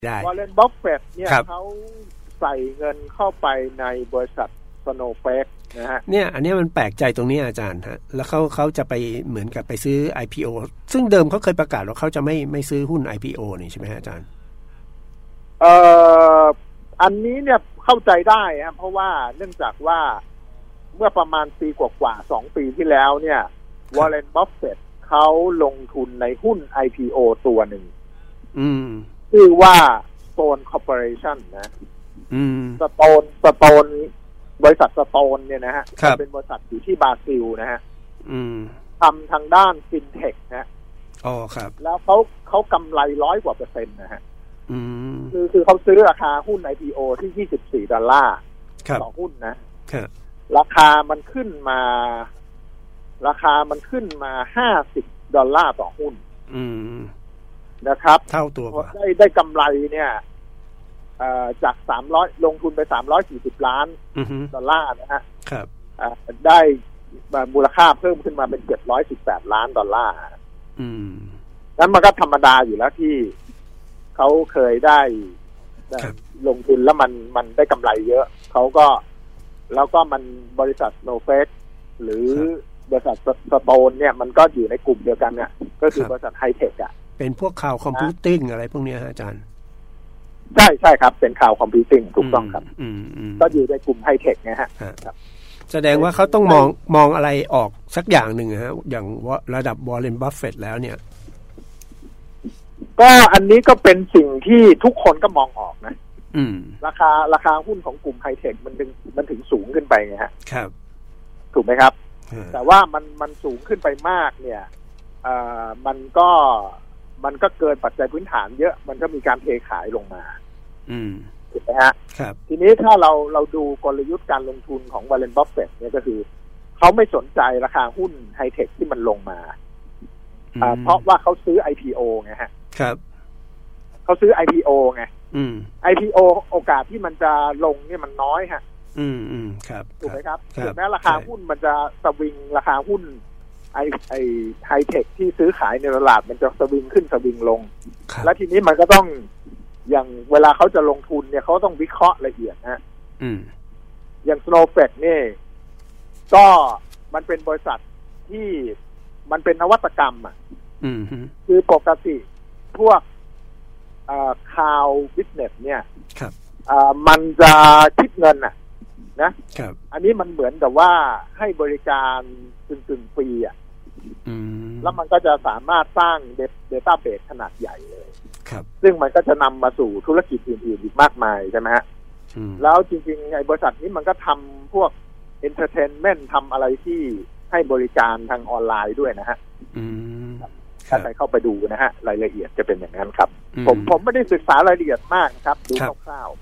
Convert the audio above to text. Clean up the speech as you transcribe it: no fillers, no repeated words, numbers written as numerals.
วอร์เรน บัฟเฟตต์เนี่ยเขาใส่เงินเข้าไปในบริษัทสโนว์เฟกนะฮะเนี่ยอันนี้มันแปลกใจตรงนี้อาจารย์ฮะแล้วเขาจะไปเหมือนกับไปซื้อ IPO ซึ่งเดิมเขาเคยประกาศว่าเขาจะไม่ซื้อหุ้น IPO นี่ใช่ไหมฮะอาจารย์อันนี้เนี่ยเข้าใจได้ครับเพราะว่าเนื่องจากว่าเมื่อประมาณปีกว่าๆ2 ปีที่แล้วเนี่ยวอร์เรน บัฟเฟตต์เขาลงทุนในหุ้น IPO ตัวหนึ่งชื่อว่า Stone Corporation นะสโตนบริษัทสโตนเนี่ยนะฮะเป็นบริษัทอยู่ที่บราซิลนะฮะทำทางด้านฟินเทคนะอ๋อครับแล้วเขากำไร100%นะฮะคือเขาซื้อราคาหุ้น IPO ที่$24ต่อหุ้นนะราคามันขึ้นมา$50ต่อหุ้นนะครับเท่าตัวได้กำไรเนี่ยจาก300ลงทุนไป$340 ล้านนะฮะครับได้มูลค่าเพิ่มขึ้นมาเป็น$718 ล้านนั้นมันก็ธรรมดาอยู่แล้วที่เขาเคยได้ลงทุนแล้วมันได้กำไรเยอะเขาก็แล้วก็มันบริษัทโนเฟกหรือบริษัทสโตนเนี่ยมันก็อยู่ในกลุ่มเดียวกันเนี่ยก็คือบริษัทไฮเทคเป็นพวกข่าวคอมพิวติ้งอะไรพวกนี้ฮะอาจารย์ใช่ครับเป็นข่าวคอมพิวติ้งถูกต้องครับก็อยู่ในกลุ่มไฮเทคนะฮะแสดงว่าเขาต้องมองอะไรออกสักอย่างหนึ่งฮะอย่างระดับวอร์เรน บัฟเฟตต์แล้วเนี่ยก็อันนี้ก็เป็นสิ่งที่ทุกคนก็มองออกนะราคาหุ้นของกลุ่มไฮเทคมันถึงสูงขึ้นไปไงฮะครับถูกไหมครับแต่ว่ามันสูงขึ้นไปมากเนี่ยมันก็เกินปัจจัยพื้นฐานเยอะมันก็มีการเทขายลงมาถูกไหมฮะครับทีนี้ถ้าเราดูกลยุทธ์การลงทุนของวอร์เรน บัฟเฟตต์เนี่ยก็คือเขาไม่สนใจราคาหุ้นไฮเทคที่มันลงมาเพราะว่าเขาซื้อ IPO ไงฮะครับเขาซื้อ IPO ไงIPO โอกาสที่มันจะลงเนี่ยมันน้อยฮะครับถูกไหมครับถึงแม้ราคาหุ้นมันจะสวิงราคาหุ้นไฮเทคที่ซื้อขายในตลาดมันจะสวิงขึ้นสวิงลงและทีนี้มันก็ต้องอย่างเวลาเขาจะลงทุนเนี่ยเขาต้องวิเคราะห์ละเอียดฮะอย่าง Snowflake นี่ก็มันเป็นบริษัทที่มันเป็นนวัตกรรมคือปกติพวกcloud business เนี่ยมันจะคิดเงินนะครับอันนี้มันเหมือนกับว่าให้บริการกึ่งฟรีแล้วมันก็จะสามารถสร้าง database ขนาดใหญ่เลยครับซึ่งมันก็จะนำมาสู่ธุรกิจอื่นๆอีกมากมายใช่ไหมฮะแล้วจริงๆไอ้บริษัทนี้มันก็ทำพวก entertainment ทำอะไรที่ให้บริการทางออนไลน์ด้วยนะฮะถ้าใครเข้าไปดูนะฮะรายละเอียดจะเป็นอย่างนั้นครับผมไม่ได้ศึกษารายละเอียดมากครับดูคร่าวๆ